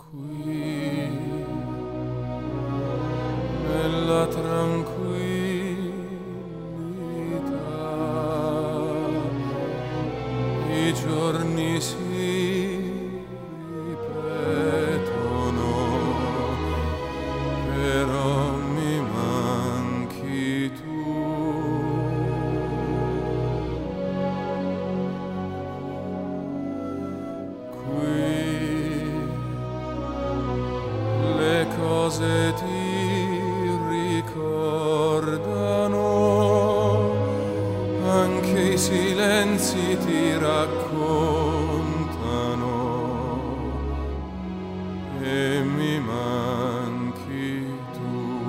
qui nella tranquillità i giorni si ripetono, però mi manchi tu. Qui le cose ti ricordano, anche i silenzi ti raccontano e mi manchi tu.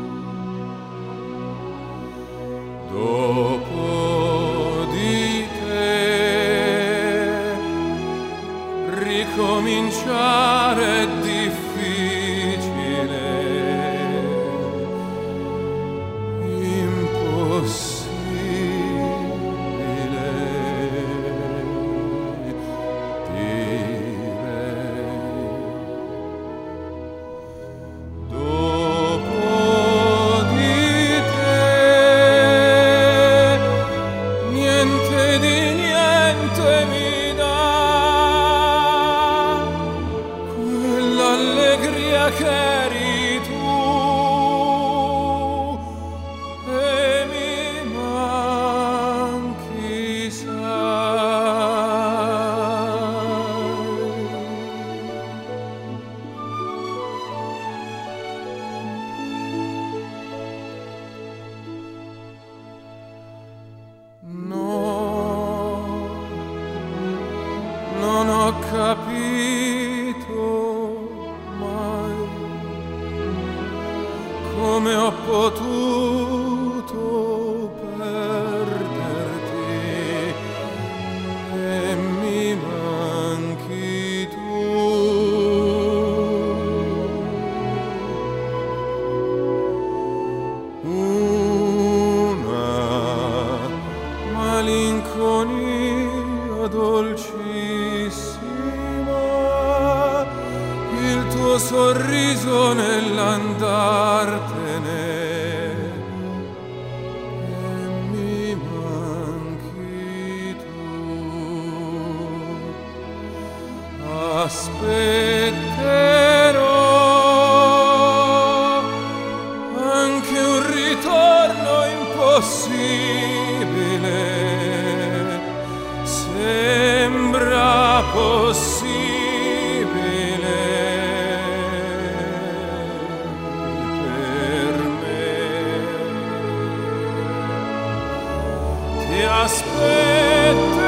Dopo di te ricominciare è difficile, impossibile, direi. Dopo di te niente di niente mi dà quell'allegria che eri tu e mi manchi, sai. No, non ho capito mai come ho potuto perderti e mi manchi tu. Una malinconia dolcissima, il tuo sorriso nell'andartene e mi manchi tu. Aspetterò anche un ritorno impossibile, sembra possibile per me. Ti aspetto